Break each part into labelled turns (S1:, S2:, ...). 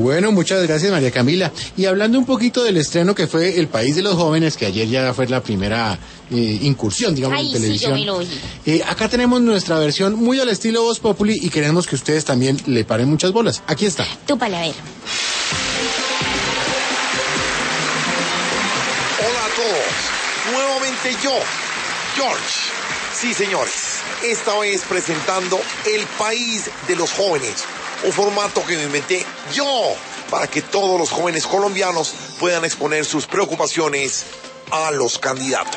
S1: Bueno, muchas gracias María Camila. Y hablando un poquito del estreno que fue El País de los Jóvenes, que ayer ya fue la primera incursión, digamos, en televisión.
S2: Sí, yo me lo vi.
S1: Acá tenemos nuestra versión muy al estilo Voz Populi y queremos que ustedes también le paren muchas bolas. Aquí está.
S2: Túpale, a ver.
S3: Hola a todos, nuevamente yo, George. Sí, señores, esta vez presentando El País de los Jóvenes, un formato que me inventé yo para que todos los jóvenes colombianos puedan exponer sus preocupaciones a los candidatos.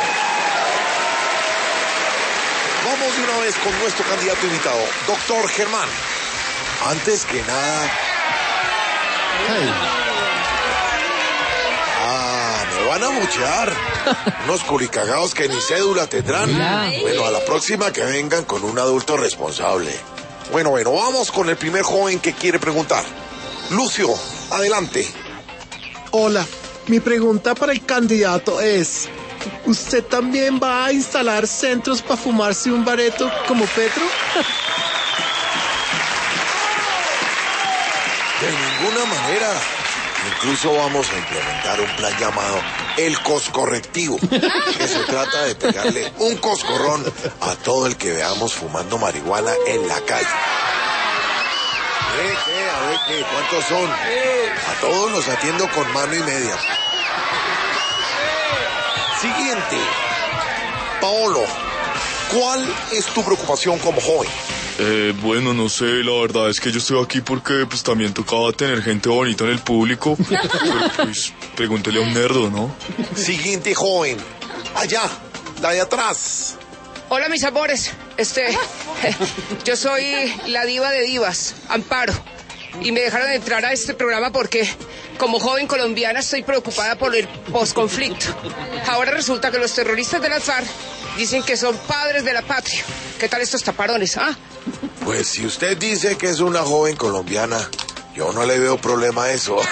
S3: Vamos de una vez con nuestro candidato invitado, doctor Germán. Antes que nada... me van a buchear. Unos culicagados que ni cédula tendrán. Bueno, a la próxima que vengan con un adulto responsable. Bueno, vamos con el primer joven que quiere preguntar. Lucio, adelante.
S4: Hola, mi pregunta para el candidato es: ¿usted también va a instalar centros para fumarse un bareto como Petro?
S3: De ninguna manera. Incluso vamos a implementar un plan llamado el coscorrectivo, que se trata de pegarle un coscorrón a todo el que veamos fumando marihuana en la calle. A ver, ¿qué? ¿Cuántos son? A todos los atiendo con mano y media. Siguiente. Paolo, ¿cuál es tu preocupación como joven?
S5: Bueno, no sé, la verdad es que yo estoy aquí porque pues también tocaba tener gente bonita en el público, pero pues pregúntele a un nerdo, ¿no?
S3: Siguiente joven, allá, la de atrás.
S6: Hola mis amores, yo soy la diva de divas, Amparo, y me dejaron entrar a este programa porque como joven colombiana estoy preocupada por el posconflicto. Ahora resulta que los terroristas de las FARC dicen que son padres de la patria. ¿Qué tal estos taparones, ah?
S3: Pues si usted dice que es una joven colombiana, yo no le veo problema a eso.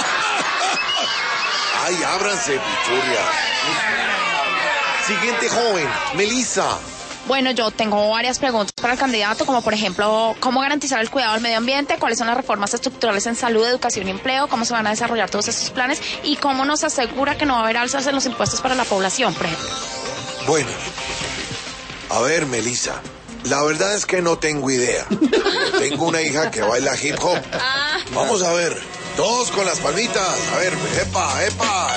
S3: Ay, ábranse, pichurria. Siguiente joven, Melissa.
S7: Bueno, yo tengo varias preguntas para el candidato, como por ejemplo, ¿cómo garantizar el cuidado del medio ambiente? ¿Cuáles son las reformas estructurales en salud, educación y empleo? ¿Cómo se van a desarrollar todos estos planes? ¿Y cómo nos asegura que no va a haber alzas en los impuestos para la población, por ejemplo?
S3: Bueno, a ver, Melissa, la verdad es que no tengo idea. Tengo una hija que baila hip hop. Vamos a ver, todos con las palmitas. A ver, epa, epa.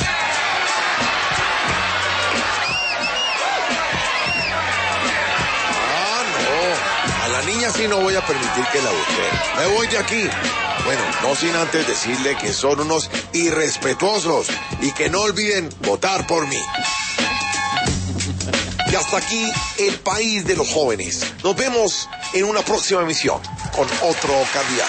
S3: A la niña sí no voy a permitir que la bucheen. Me voy de aquí. Bueno, no sin antes decirle que son unos irrespetuosos y que no olviden votar por mí. Y hasta aquí El País de los Jóvenes. Nos vemos en una próxima emisión con otro candidato.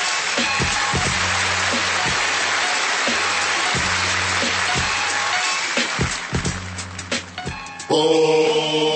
S8: Oh.